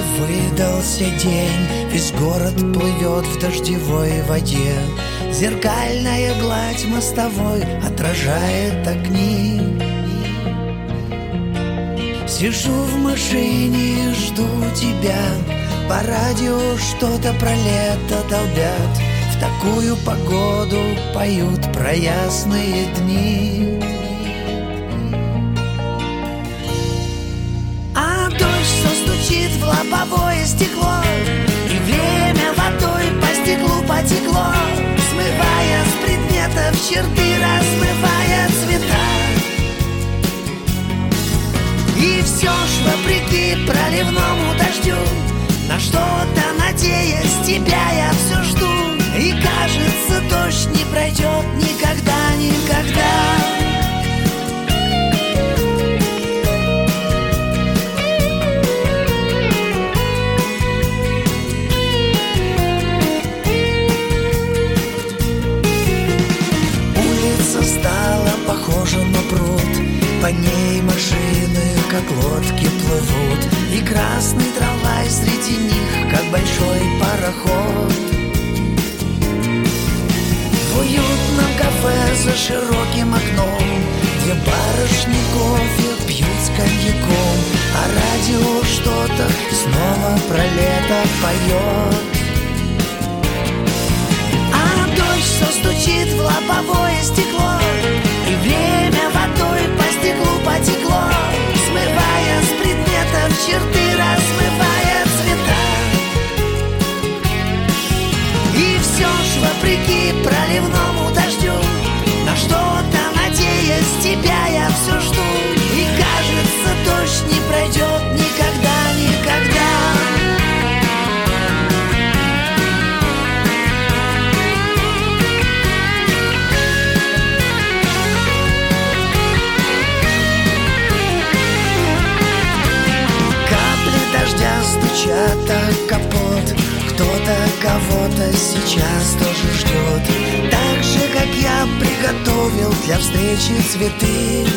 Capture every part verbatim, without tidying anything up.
выдался день, весь город плывет в дождевой воде. Зеркальная гладь мостовой отражает огни. Сижу в машине и жду тебя. По радио что-то про лето долбят. В такую погоду поют про ясные дни. А дождь все стучит в лобовое стекло, и время водой по стеклу потекло, смывая с предметов черты, размывая цвета. И все ж вопреки проливному дождю, на что-то надеясь, тебя я все жду. И кажется, дождь не пройдет никогда, никогда. Улица стала похожа на пруд, по ней машины, как лодки, плывут. И красный трамвай среди них, как большой пароход. В уютном кафе за широким окном две барышни кофе пьют с коньяком, а радио что-то снова про лето поет. А дождь все стучит в лобовое стекло, и время водой по стеклу потекло, смывая с предметов черты, размывая цвета. И все ж вопреки проливному дождю, на что-то надеясь, тебя я все жду. И кажется, дождь не пройдет никогда, никогда. Стучат о капот, кто-то кого-то сейчас тоже ждет. Так же, как я приготовил для встречи цветы.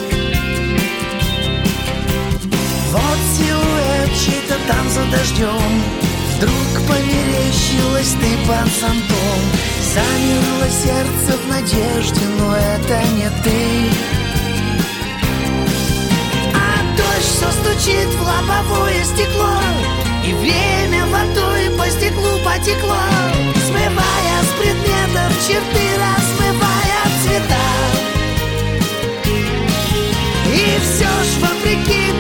Вот силуэт чей-то там за дождем, вдруг померещилась ты под зонтом. Замерло сердце в надежде, но это не ты. Все стучит в лобовое стекло, и время водой по стеклу потекло, смывая с предметов черты, размывая цвета. И все ж вопреки